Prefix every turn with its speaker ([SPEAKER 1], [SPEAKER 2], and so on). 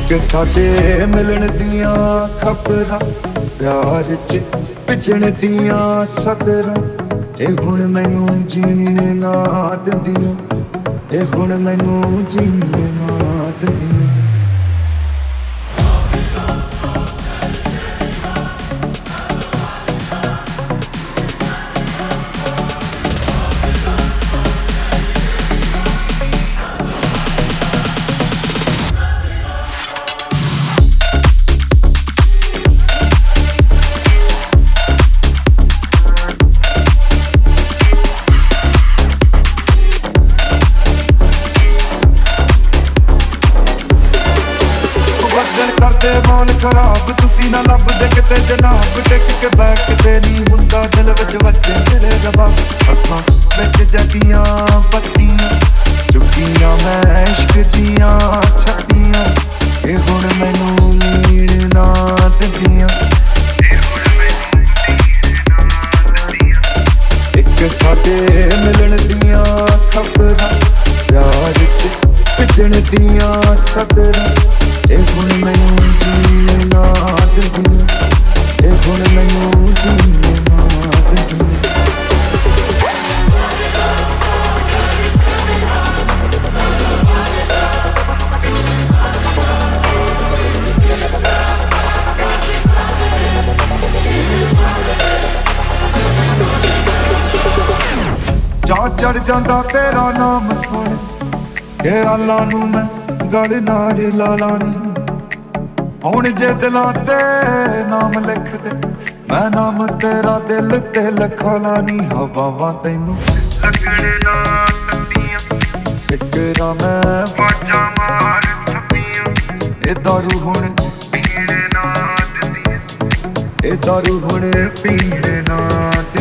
[SPEAKER 1] ਇੱਕ ਸਾਡੇ ਮਿਲਣ ਦੀਆਂ ਖਬਰਾਂ, ਪਿਆਰ ਚ ਭਿੱਜਣ ਦੀਆਂ ਸਤਰਾਂ। ਇਹ ਹੁਣ ਮੈਨੂੰ ਜੀਣ ਨਾ ਦਿੰਦੀਆਂ, ਇਹ ਹੁਣ ਮੈਨੂੰ ਜੀਣ ਨਾ ਦਿੰਦੀਆਂ। ਕਰਦੇ ਮੌਲ ਖਰਾਬ, ਤੁਸੀਂ ਨਾ ਲੱਭਦੇ ਕਿਤੇ ਜਨਾਬ। ਟਿਕ ਕੇ ਬੈਕ ਕਿਤੇ ਨਹੀਂ ਹੁੰਦਾ, ਦਿਲ ਵਿੱਚ ਵੱਜੇ ਤੇਰੇ ਜਵਾਬ। ਅੱਖਾਂ ਵਿੱਚ ਜਗੀਆਂ ਬੱਤੀਆਂ, ਚੁੱਕੀਆਂ ਮੈਂ ਇਸ਼ਕ ਦੀਆਂ ਛੱਤੀਆਂ। ਇਹ ਹੁਣ ਮੈਨੂੰ ਲੀਣ ਨਾ ਦਿੰਦੀਆਂ, ਇੱਕ ਸਾਡੇ ਮਿਲਣ ਦੀਆਂ ਖਬਰਾਂ, ਪਿਆਰ ਚ ਭਿੱਜਣ ਦੀਆਂ ਸਤਰਾਂ। ਇਹ ਹੁਣ ਮੈਨੂੰ ਜੀਣ ਨਾ ਦਿੰਦੀਆਂ, ਇਹ ਹੁਣ ਮੈਨੂੰ ਜੀਣ ਨਾ ਦਿੰਦੀਆਂ। ਜਾ ਚੜ ਜਾਂਦਾ ਤੇਰਾ ਨਾਮ ਸੁਣ ਕੇ, ਆਲਾਂ ਨੂੰ ਮੈਂ ਗਲ ਨਾਲ ਲਾ ਲਾਣੀ। ਹੁਣ ਜੇ ਦਿਲਾਂ ਤੇ ਨਾਮ ਲਿਖ ਦੇ, ਮੈਂ ਨਾਮ ਤੇਰਾ ਦਿਲ ਤੇ ਲਿਖਾ ਲਾਣੀ। ਹਵਾਵਾਂ ਤੈਨੂੰ ਲੱਗਣ ਨਾ ਤੰਦੀਆਂ, ਫਿਕਰਾਂ ਮੈਂ ਵਾਜਾਂ ਮਾਰ ਸਕੀਆਂ। ਇਹ ਦਾਰੂ ਹੁਣ ਪੀਣ ਨਾ ਦਿੰਦੀਆਂ, ਇਹ ਦਾਰੂ ਹੁਣ ਪੀਣ ਨਾ ਦਿੰਦੀਆਂ।